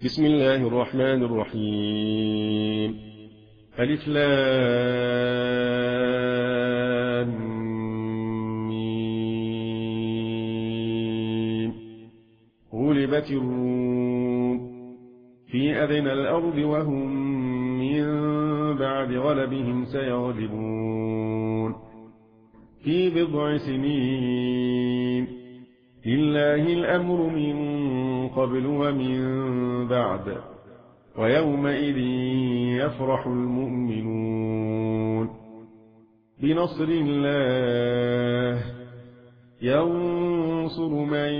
بسم الله الرحمن الرحيم. ألف لام ميم. غلبت الروم في أدنى الأرض وهم من بعد غلبهم سيغلبون في بضع سنين. لله الأمر من قبل ومن بعد ويومئذ يفرح المؤمنون بنصر الله ينصر من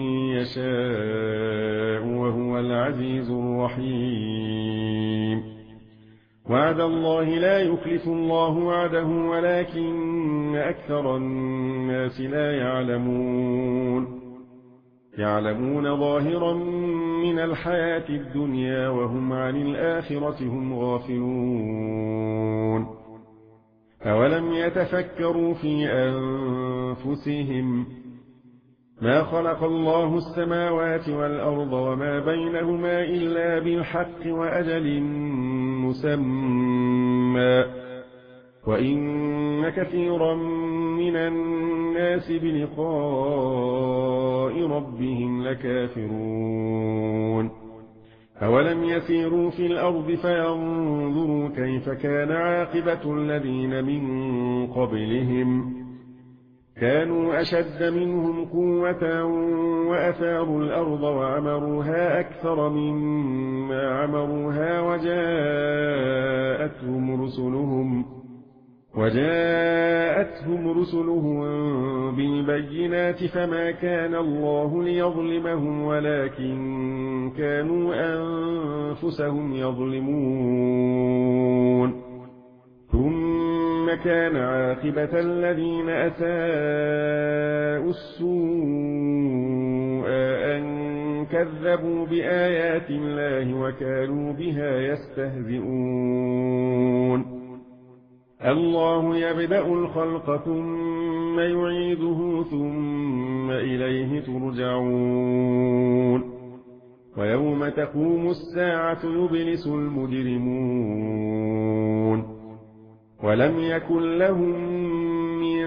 يشاء وهو العزيز الرحيم. وعد الله لا يخلف الله وعده ولكن أكثر الناس لا يعلمون ظاهرا من الحياة الدنيا وهم عن الآخرة هم غافلون. أولم يتفكروا في أنفسهم ما خلق الله السماوات والأرض وما بينهما إلا بالحق وأجل مسمى وإن كثيرا من الناس بلقاء ربهم لكافرون. أولم يسيروا في الأرض فينظروا كيف كان عاقبة الذين من قبلهم كانوا أشد منهم قوة وأثاروا الأرض وعمروها أكثر مما عمروها وجاءتهم رسلهم بالبينات فما كان الله ليظلمهم ولكن كانوا أنفسهم يظلمون. ثم كان عاقبة الذين أساءوا السوء أن كذبوا بآيات الله وكانوا بها يستهزئون. الله يبدأ الخلق ثم يعيده ثم إليه ترجعون. ويوم تقوم الساعة يبلس المجرمون ولم يكن لهم من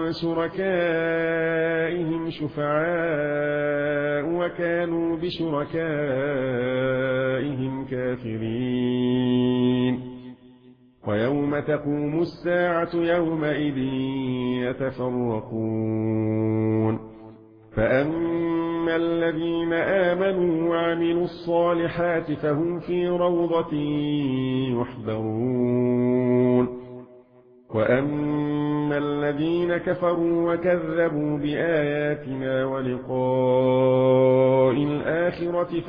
شركائهم شفعاء وكانوا بشركائهم كافرين. ويوم تقوم الساعة يومئذ يتفرقون فأما الذين آمنوا وعملوا الصالحات فهم في روضة يحبرون. وأما الذين كفروا وكذبوا بآياتنا ولقاء الآخرة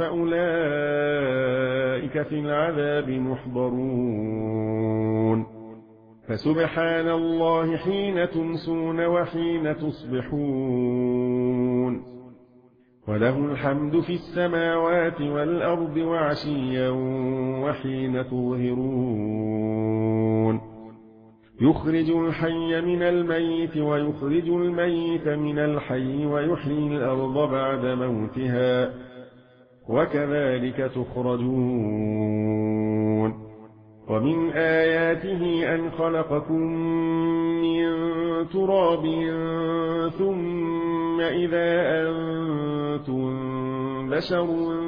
فأولئك في العذاب محضرون. فسبحان الله حين تمسون وحين تصبحون وله الحمد في السماوات والأرض وعشيا وحين تظهرون. يخرج الحي من الميت ويخرج الميت من الحي ويحيي الأرض بعد موتها وكذلك تخرجون. ومن آياته أن خلقكم من تراب ثم إذا أنتم بشر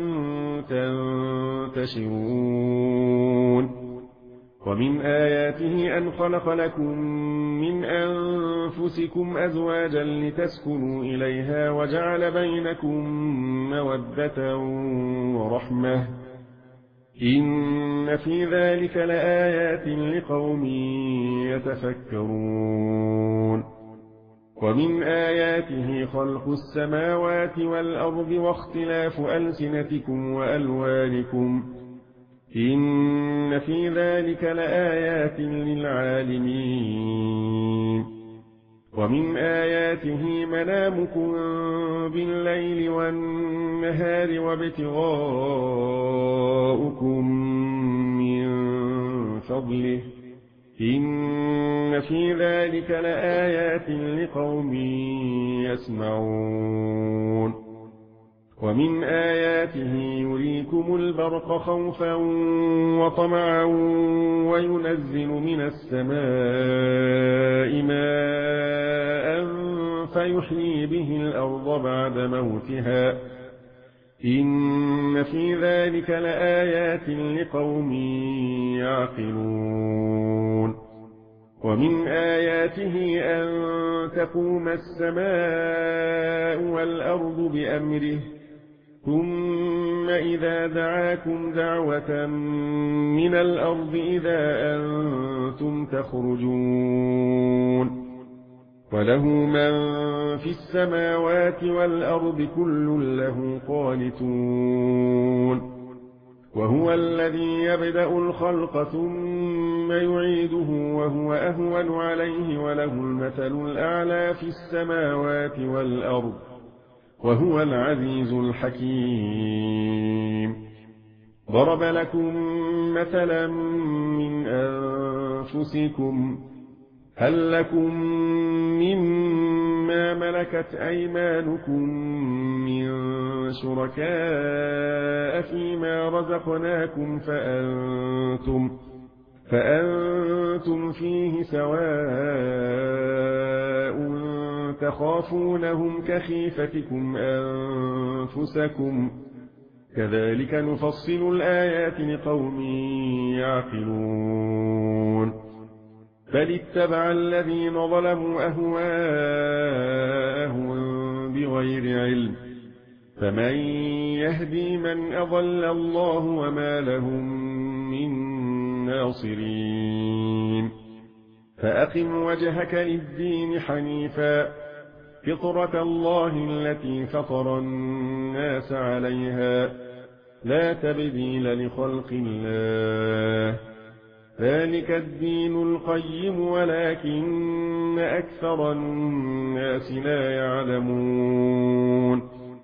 تنتشرون. ومن آياته أن خلق لكم من أنفسكم أزواجا لتسكنوا إليها وجعل بينكم مودة ورحمة إن في ذلك لآيات لقوم يتفكرون. ومن آياته خلق السماوات والأرض واختلاف ألسنتكم وألوانكم إن في ذلك لآيات للعالمين. ومن آياته منامكم بالليل والنهار وابتغاؤكم من فضله إن في ذلك لآيات لقوم يسمعون. ومن آياته يريكم البرق خوفا وطمعا وينزل من السماء ماء فيحيي به الأرض بعد موتها إن في ذلك لآيات لقوم يعقلون ومن آياته أن تقوم السماء والأرض بأمره ثم إذا دعاكم دعوة من الأرض إذا أنتم تخرجون وله من في السماوات والأرض كل له قانتون وهو الذي يبدأ الخلق ثم يعيده وهو أهون عليه وله المثل الأعلى في السماوات والأرض وهو العزيز الحكيم ضرب لكم مثلا من أنفسكم هل لكم مما ملكت أيمانكم من شركاء فيما رزقناكم فأنتم فيه سواء تخافونهم كخيفتكم أنفسكم كذلك نفصل الآيات لقوم يعقلون بل اتبع الذين ظلموا أهواءهم بغير علم فمن يهدي من أضل الله وما لهم من ناصرين فأقم وجهك للدين حنيفا فطرة الله التي فطر الناس عليها لا تبديل لخلق الله ذلك الدين القيم ولكن أكثر الناس لا يعلمون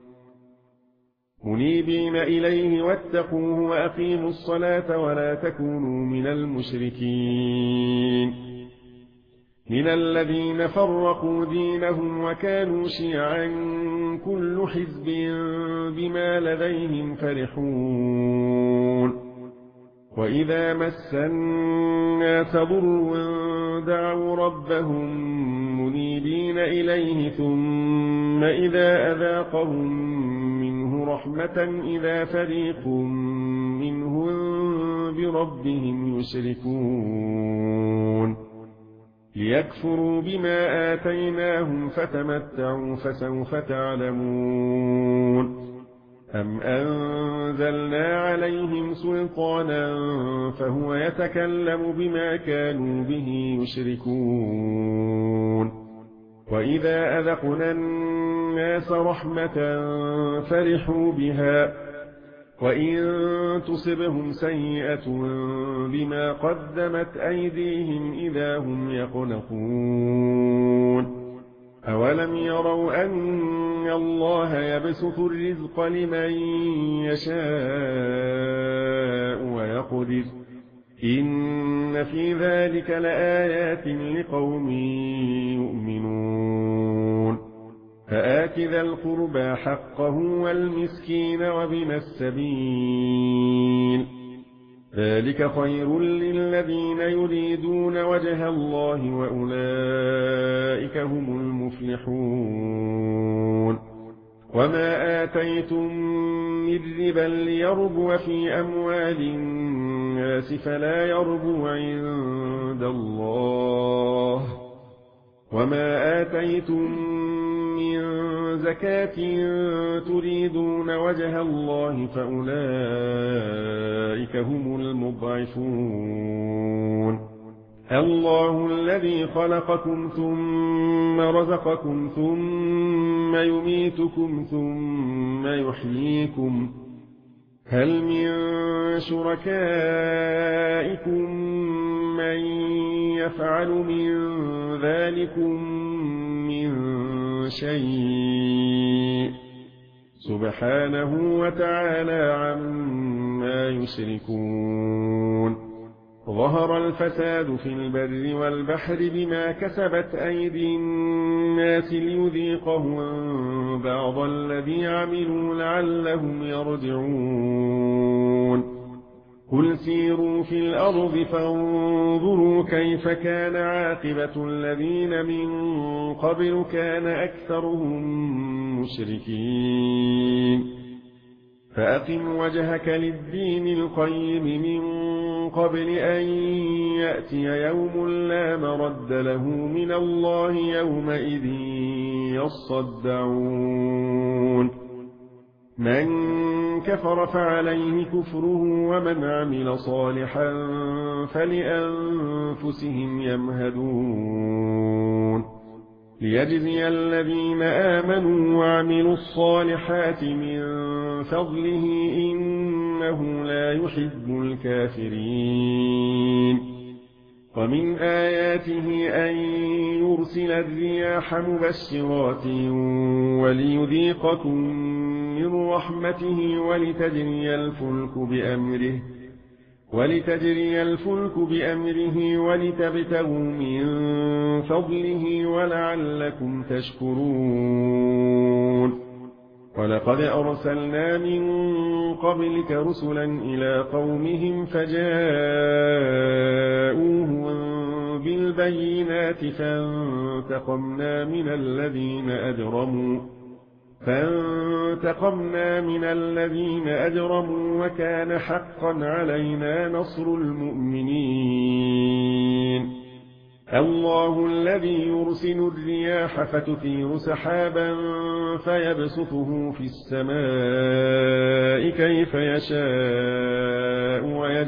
منيبين إليه واتقوه وأقيموا الصلاة ولا تكونوا من المشركين من الذين فرقوا دينهم وكانوا شيعا كل حزب بما لديهم فرحون وإذا مس الناس ضر دعوا ربهم منيبين إليه ثم إذا أذاقهم منه رحمة إذا فريق منهم بربهم يشركون ليكفروا بما آتيناهم فتمتعوا فسوف تعلمون أم أنزلنا عليهم سلطانا فهو يتكلم بما كانوا به يشركون وإذا أذقنا الناس رحمة فرحوا بها وإن تصبهم سيئة بما قدمت أيديهم إذا هم يقنطون أولم يروا أن الله يبسط الرزق لمن يشاء ويقدر إن في ذلك لآيات لقوم يؤمنون فآت ذا القربى حقه والمسكين وابن السبيل ذلك خير للذين يريدون وجه الله وأولئك هم المفلحون وما آتيتم من ربا ليربو في أموال الناس فلا يربو عند الله وما آتيتم من زكاة تريدون وجه الله فأولئك هم المضعفون الله الذي خلقكم ثم رزقكم ثم يميتكم ثم يحييكم هل من شركائكم من يفعل من ذلكم من شيء سبحانه وتعالى عما يشركون ظهر الفساد في البر والبحر بما كسبت أيدي الناس ليذيقهم بعض الذي عملوا لعلهم يرجعون قل سيروا في الأرض فانظروا كيف كان عاقبة الذين من قبل كان أكثرهم مشركين فأقم وجهك للدين القيم من قبل أن يأتي يوم لا مرد له من الله يومئذ يصدعون من كفر فعليه كفره ومن عمل صالحا فلأنفسهم يمهدون ليجزي الذين آمنوا وعملوا الصالحات من فضله إنه لا يحب الكافرين ومن آياته أن يرسل الرياح مبشرات وليذيقكم من رحمته ولتجري الفلك بأمره ولتبتغوا من فضله ولعلكم تشكرون ولقد أرسلنا من قبلك رسلا إلى قومهم فجاءوهم بالبينات فانتقمنا من الذين أجرموا وكان حقا علينا نصر المؤمنين الله الذي يرسل الرياح فتثير سحابا فيبسطه في السماء كيف يشاء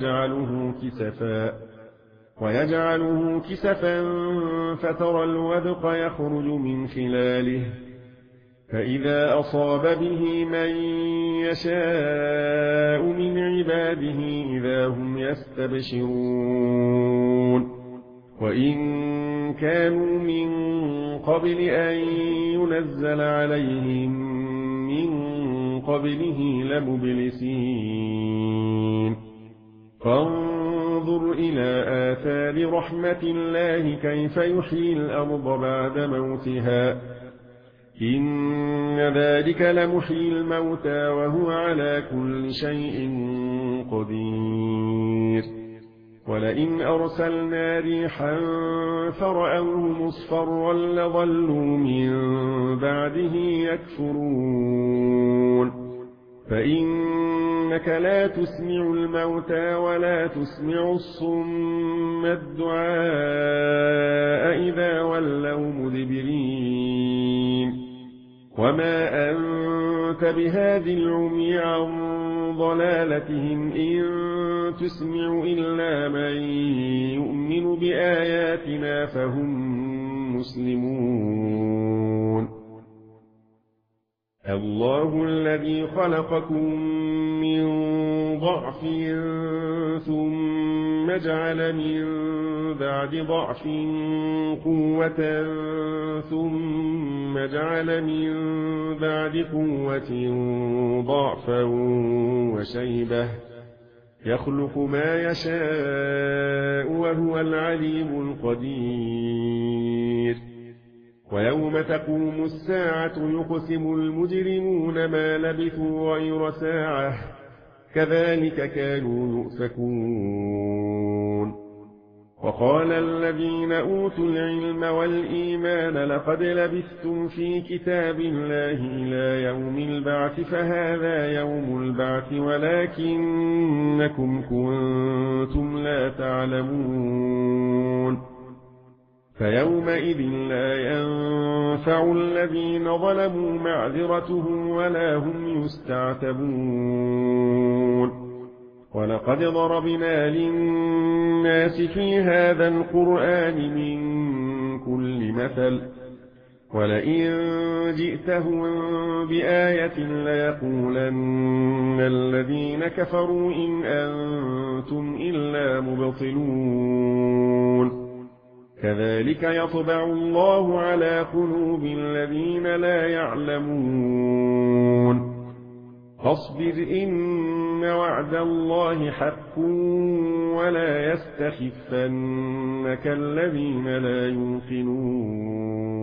ويجعله كسفا فترى الودق يخرج من خلاله فإذا أصاب به من يشاء من عباده إذا هم يستبشرون وإن كانوا من قبل أن ينزل عليهم من قبله لمبلسين فانظر إلى آثار رحمة الله كيف يحيي الأرض بعد موتها إن ذلك لمحيي الموتى وهو على كل شيء قدير ولئن أرسلنا ريحا فرأوه مصفرا لظلوا من بعده يكفرون فإنك لا تسمع الموتى ولا تسمع الصم الدعاء إذا ولوا مدبرين وما أنت بهادي العمي عن ضلالتهم إن تسمع إلا من يؤمن بآياتنا فهم مسلمون الله الذي خلقكم من ضعف ثم جعل من بعد ضعف قوة ثم جعل من بعد قوة ضعفا وشيبة يخلق ما يشاء وهو العليم القدير ويوم تقوم الساعة يقسم المجرمون ما لبثوا غير ساعة كذلك كانوا يؤفكون وقال الذين أوتوا العلم والإيمان لقد لبثتم في كتاب الله إلى يوم البعث فهذا يوم البعث ولكنكم كنتم لا تعلمون فيومئذ لا ينفع الذين ظلموا معذرتهم ولا هم يستعتبون ولقد ضربنا للناس في هذا القرآن من كل مثل ولئن جئتهم بآية ليقولن الذين كفروا إن أنتم إلا مبطلون كذلك يطبع الله على قلوب الذين لا يعلمون فاصبر إن وعد الله حق ولا يستخفنك الذين لا يوقنون